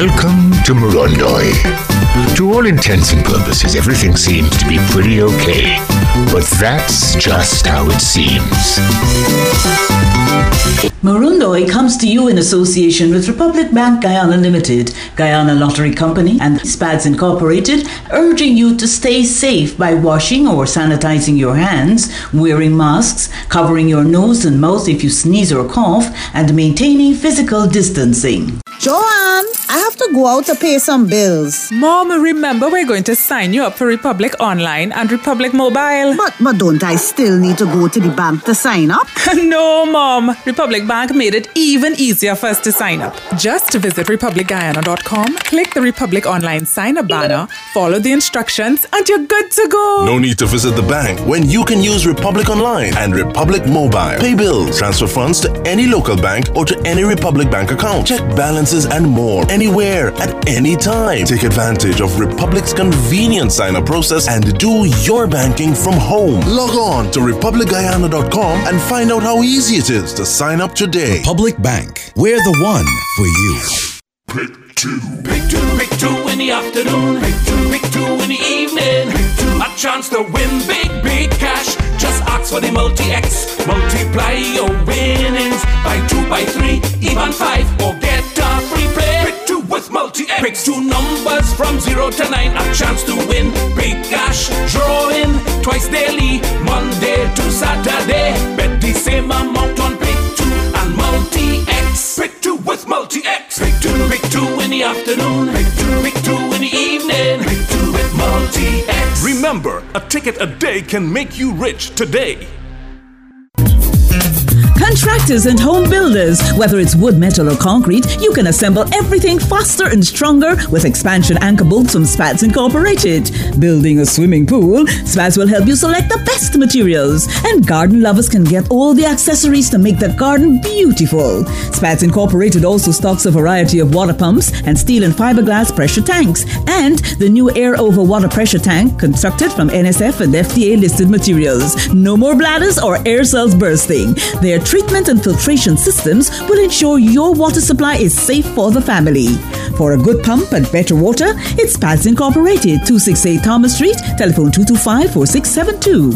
Welcome to Morondoi. To all intents and purposes, everything seems to be pretty okay. But that's just how it seems. Morondoi comes to you in association with Republic Bank Guyana Limited, Guyana Lottery Company, and SPADS Incorporated, urging you to stay safe by washing or sanitizing your hands, wearing masks, covering your nose and mouth if you sneeze or cough, and maintaining physical distancing. Joanne, I have to go out to pay some bills. Mom, remember we're going to sign you up for Republic Online and Republic Mobile. But don't I still need to go to the bank to sign up? No, Mom. Republic Bank made it even easier for us to sign up. Just visit republicguyana.com, click the Republic Online sign-up banner, follow the instructions, and you're good to go. No need to visit the bank when you can use Republic Online and Republic Mobile. Pay bills, transfer funds to any local bank or to any Republic Bank account. Check balances and more anywhere at any time. Take advantage of Republic's convenient sign-up process and do your banking from home. Log on to republicguyana.com and find out how easy it is to sign up today. Public Bank, we're the one for you. Pick two. Pick two in the afternoon. Pick two in the evening. A chance to win big cash. Just ask for the Multi-X. Multiply your winnings by 2, by 3, even 5, or get a free play. Pick two with Multi-X. Pick two numbers from 0 to 9. A chance to win big cash. Drawing twice daily, Monday to Saturday. Bet the same amount on Pick two and Multi-X. Pick two with Multi-X. Pick two in the afternoon. Pick two in the evening. Pick two with Multi-X. Remember, a ticket a day can make you rich today. Contractors and home builders, whether it's wood, metal, or concrete, you can assemble everything faster and stronger with expansion anchor bolts from SPADS Incorporated. Building a swimming pool, SPADS will help you select the best materials, and garden lovers can get all the accessories to make the garden beautiful. SPADS Incorporated also stocks a variety of water pumps and steel and fiberglass pressure tanks, and the new air over water pressure tank constructed from NSF and FDA listed materials. No more bladders or air cells bursting. Their treatment and filtration systems will ensure your water supply is safe for the family. For a good pump and better water, it's SPADS Incorporated, 268 Thomas Street, telephone 225-4672.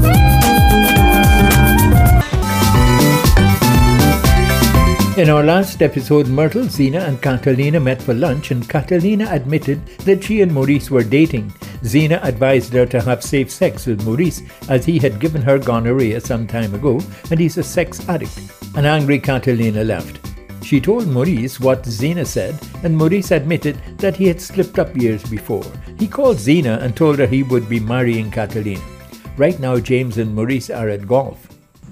In our last episode, Myrtle, Zena and Catalina met for lunch, and Catalina admitted that she and Maurice were dating. Zena advised her to have safe sex with Maurice, as he had given her gonorrhea some time ago and he's a sex addict. An angry Catalina left. She told Maurice what Zena said, and Maurice admitted that he had slipped up years before. He called Zena and told her he would be marrying Catalina. Right now, James and Maurice are at golf.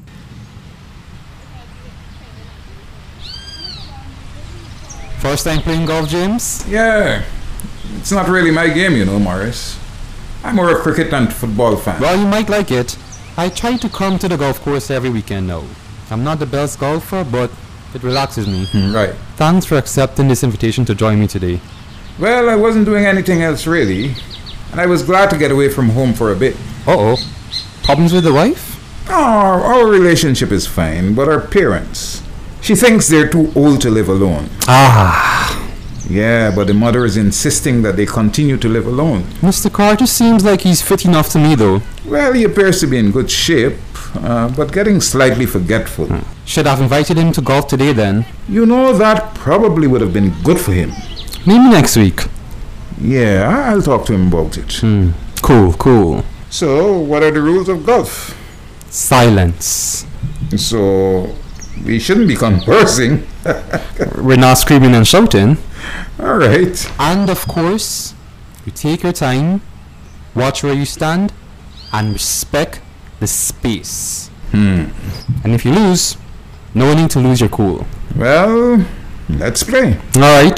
First time playing golf, James? Yeah. It's not really my game, you know, Morris. I'm more a cricket and football fan. Well, you might like it. I try to come to the golf course every weekend now. I'm not the best golfer, but it relaxes me. Right. Thanks for accepting this invitation to join me today. Well, I wasn't doing anything else really, and I was glad to get away from home for a bit. Uh-oh. Problems with the wife? Oh, our relationship is fine, but our parents... She thinks they're too old to live alone. Ah. Yeah, but the mother is insisting that they continue to live alone. Mr. Carter seems like he's fit enough to me, though. Well, he appears to be in good shape, but getting slightly forgetful. Should have invited him to golf today, then. You know, that probably would have been good for him. Maybe next week. Yeah, I'll talk to him about it. Cool. So, what are the rules of golf? Silence. So... we shouldn't be conversing. We're not screaming and shouting. All right. And of course, you take your time, watch where you stand, and respect the space. And if you lose, no need to lose your cool. Well, let's play. All right.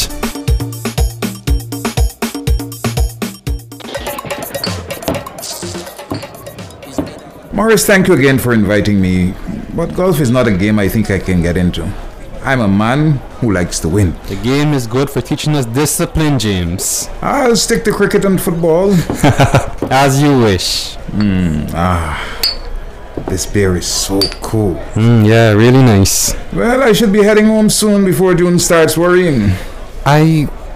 Morris, thank you again for inviting me. But golf is not a game I think I can get into. I'm a man who likes to win. The game is good for teaching us discipline, James. I'll stick to cricket and football. As you wish. This beer is so cool. Yeah, really nice. Well, I should be heading home soon before June starts worrying. I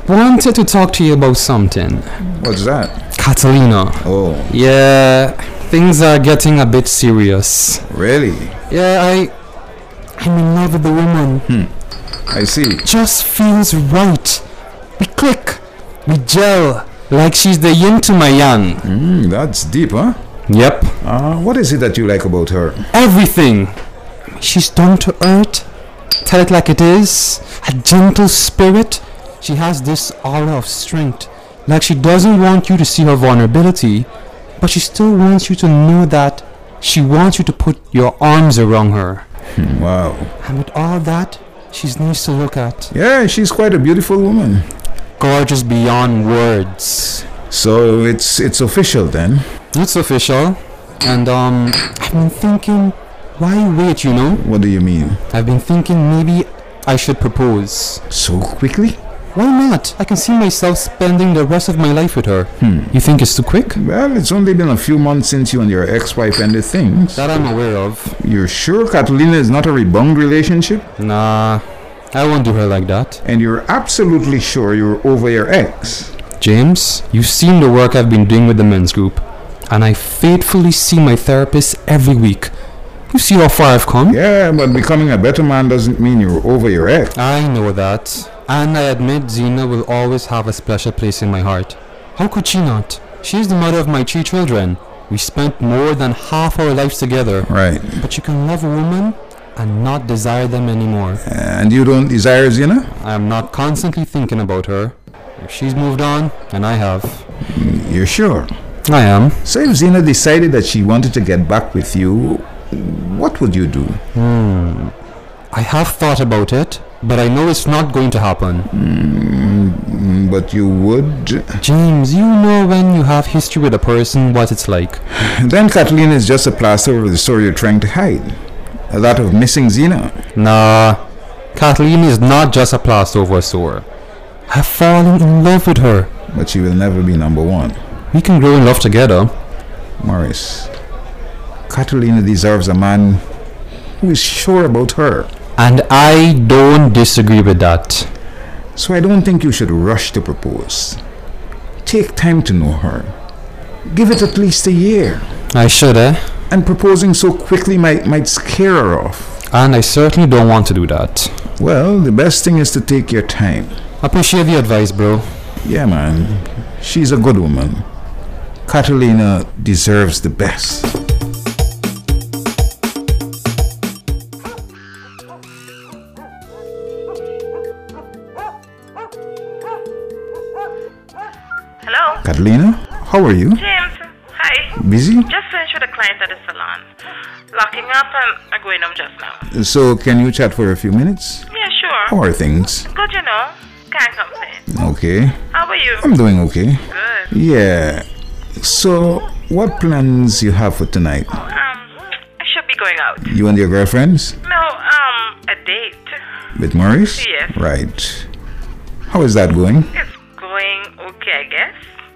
wanted to talk to you about something. What's that? Catalina. Oh. Yeah, things are getting a bit serious. Really? Yeah, I'm in love with the woman. I see. Just feels right. We click. We gel. Like she's the yin to my yang. That's deep, huh? Yep. What is it that you like about her? Everything. She's down to earth. Tell it like it is. A gentle spirit. She has this aura of strength. Like she doesn't want you to see her vulnerability, but she still wants you to know that she wants you to put your arms around her. Wow. And with all that, she's nice to look at. Yeah, she's quite a beautiful woman. Gorgeous beyond words. So it's official then? It's official. And I've been thinking, why wait, you know? What do you mean? I've been thinking maybe I should propose. So quickly? Why not? I can see myself spending the rest of my life with her. You think it's too quick? Well, it's only been a few months since you and your ex-wife ended things. That I'm aware of. You're sure Catalina is not a rebound relationship? Nah, I won't do her like that. And you're absolutely sure you're over your ex? James, you've seen the work I've been doing with the men's group, and I faithfully see my therapist every week. You see how far I've come? Yeah, but becoming a better man doesn't mean you're over your ex. I know that. And I admit Zena will always have a special place in my heart. How could she not? She's the mother of my 3 children. We spent more than half our lives together. Right. But you can love a woman and not desire them anymore. And you don't desire Zena? I am not constantly thinking about her. If she's moved on, and I have. You're sure? I am. So if Zena decided that she wanted to get back with you, what would you do? I have thought about it, but I know it's not going to happen. But you would? James, you know when you have history with a person what it's like. Then Catalina is just a plaster over the story you're trying to hide. A lot of missing Zena. Nah, Kathleen is not just a plaster over a sore. I've fallen in love with her. But she will never be number one. We can grow in love together. Morris, Catalina deserves a man who is sure about her. And I don't disagree with that. So I don't think you should rush to propose. Take time to know her. Give it at least a year. I should, And proposing so quickly might scare her off. And I certainly don't want to do that. Well, the best thing is to take your time. Appreciate the advice, bro. Yeah, man. She's a good woman. Catalina deserves the best. Hello? Catalina, how are you? James, hi. Busy? Just finished with a client at the salon. Locking up and I'm going home just now. So, can you chat for a few minutes? Yeah, sure. How are things? Good, you know. Can't complain. Okay. How are you? I'm doing okay. Good. Yeah. So, what plans you have for tonight? I should be going out. You and your girlfriends? No, a date. With Maurice? Yes. Right. How is that going? It's going okay, I guess.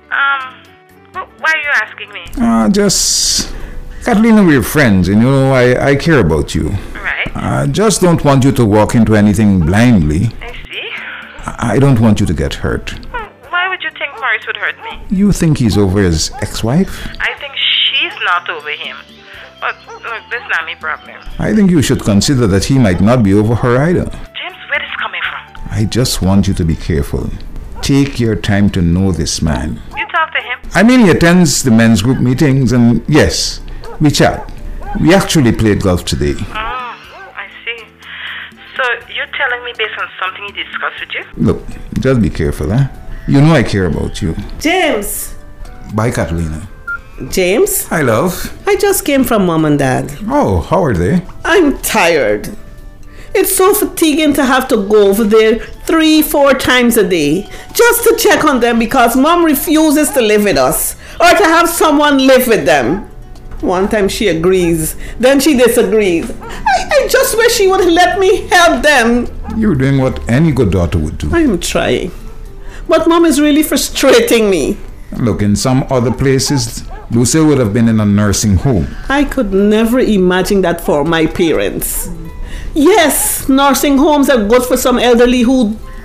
Why are you asking me? Just... Catalina, we're friends, and you know, I care about you. Right. I just don't want you to walk into anything blindly. I see. I don't want you to get hurt. Why would you think Maurice would hurt me? You think he's over his ex-wife? I think she's not over him. But look, that's not my problem. I think you should consider that he might not be over her either. James, where is this coming from? I just want you to be careful. Take your time to know this man. You talk to him? I mean, he attends the men's group meetings, and yes, we chat. We actually played golf today. Oh, I see. So you're telling me based on something he discussed with you? Look, just be careful, huh? You know I care about you. James. Bye, Catalina. James? Hi, love. I just came from Mom and Dad. Oh, how are they? I'm tired. It's so fatiguing to have to go over there 3-4 times a day just to check on them because Mom refuses to live with us or to have someone live with them. One time she agrees, then she disagrees. I just wish she would let me help them. You're doing what any good daughter would do. I'm trying. But Mom is really frustrating me. Look, in some other places, Lucille would have been in a nursing home. I could never imagine that for my parents. Yes, nursing homes are good for some elderly who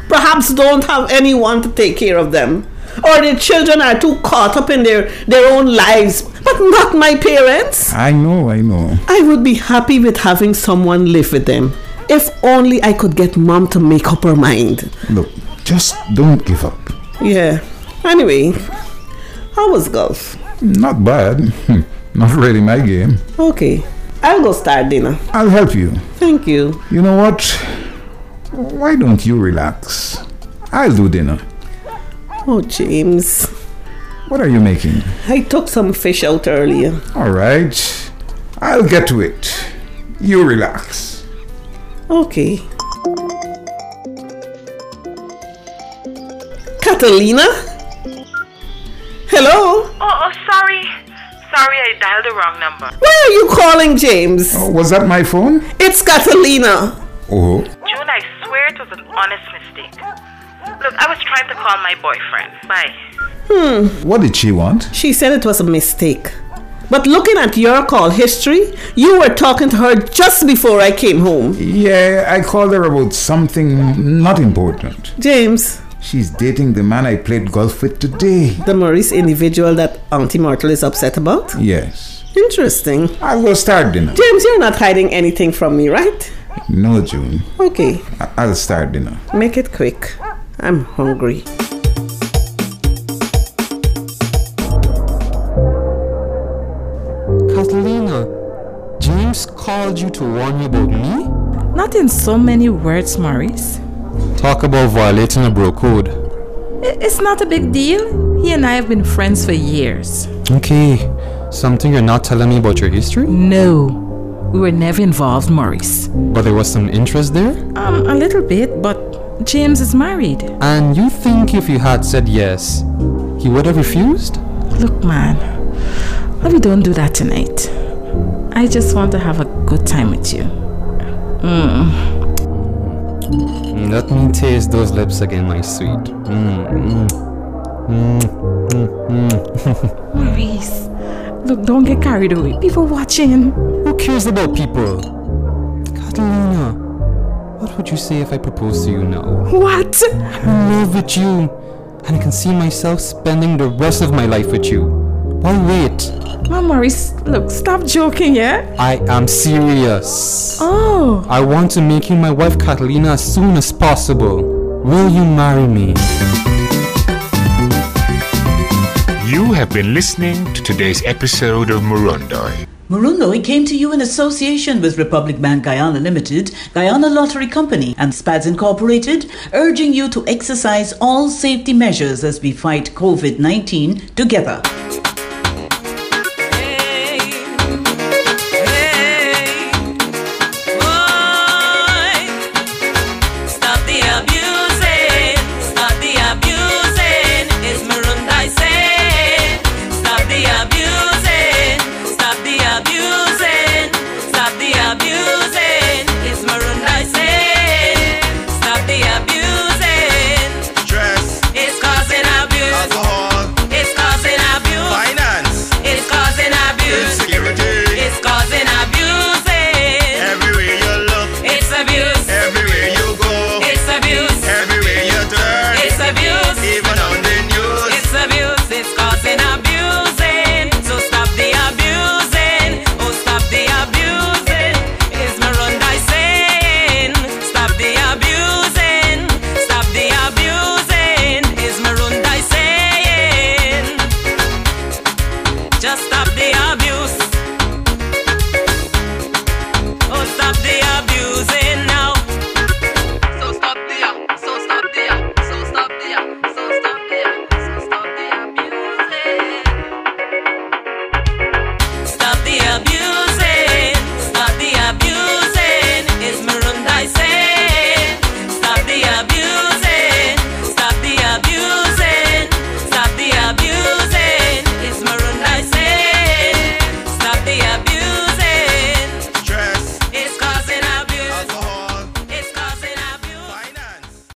perhaps don't have anyone to take care of them. Or their children are too caught up in their own lives, but not my parents. I know. I would be happy with having someone live with them. If only I could get Mom to make up her mind. Look, just don't give up. Yeah. Anyway, how was golf? Not bad. Not really my game. Okay. I'll go start dinner. I'll help you. Thank you. You know what? Why don't you relax? I'll do dinner. Oh, James. What are you making? I took some fish out earlier. All right. I'll get to it. You relax. Okay. Catalina? Hello? Oh, sorry. Sorry, I dialed the wrong number. Why are you calling, James? Oh, was that my phone? It's Catalina. Oh. June, I swear it was an honest mistake. Look, I was trying to call my boyfriend. Bye. What did she want? She said it was a mistake. But looking at your call history, you were talking to her just before I came home. Yeah, I called her about something not important. James. She's dating the man I played golf with today. The Maurice individual that Auntie Myrtle is upset about? Yes. Interesting. I'll go start dinner. James, you're not hiding anything from me, right? No, June. Okay. I'll start dinner. Make it quick. I'm hungry. Catalina, James called you to warn you about me? Not in so many words, Maurice. Talk about violating a bro code. It's not a big deal. He and I have been friends for years. Okay. Something you're not telling me about your history? No. We were never involved, Maurice. But there was some interest there? A little bit, but James is married. And you think if you had said yes, he would have refused? Look, man. We don't do that tonight. I just want to have a good time with you. Let me taste those lips again, my sweet. Maurice, look, don't get carried away. People watching. Who cares about people? Catalina, what would you say if I proposed to you now? What? I'm in love with you, and I can see myself spending the rest of my life with you. Why wait? Well, Maurice, look, stop joking, yeah? I am serious. Oh. I want to make you my wife, Catalina, as soon as possible. Will you marry me? You have been listening to today's episode of Murundoi. Murundoi came to you in association with Republic Bank Guyana Limited, Guyana Lottery Company, and SPADS Incorporated, urging you to exercise all safety measures as we fight COVID-19 together.